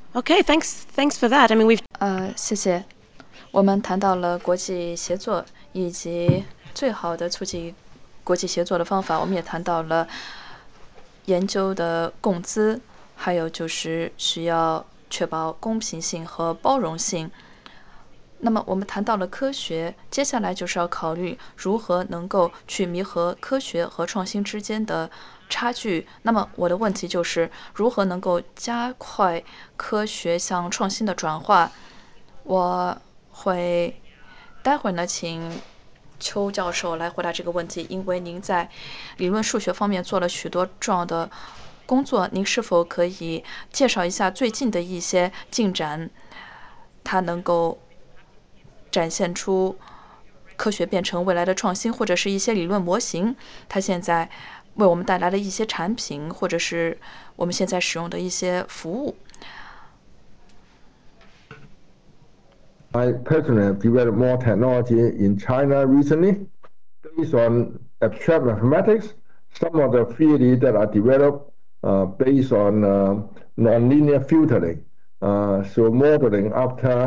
Okay, thanks for that. I mean, we've 谢谢。我们谈到了国际协作以及最好的促进国际协作的方法，我们也谈到了研究的共资，还有就是需要确保公平性和包容性。那么我们谈到了科学，接下来就是要考虑如何能够去弥合科学和创新之间的差距。那么我的问题就是，如何能够加快科学向创新的转化？我会待会儿呢，请邱教授来回答这个问题，因为您在理论数学方面做了许多重要的工作，您是否可以介绍一下最近的一些进展？它能够展现出科学变成未来的创新，或者是一些理论模型，它现在为我们带来了一些产品，或者是我们现在使用的一些服务。 I personally have developed more technology in China recently based on abstract mathematics. Some of the theory that are developed based on nonlinear filtering, so modeling after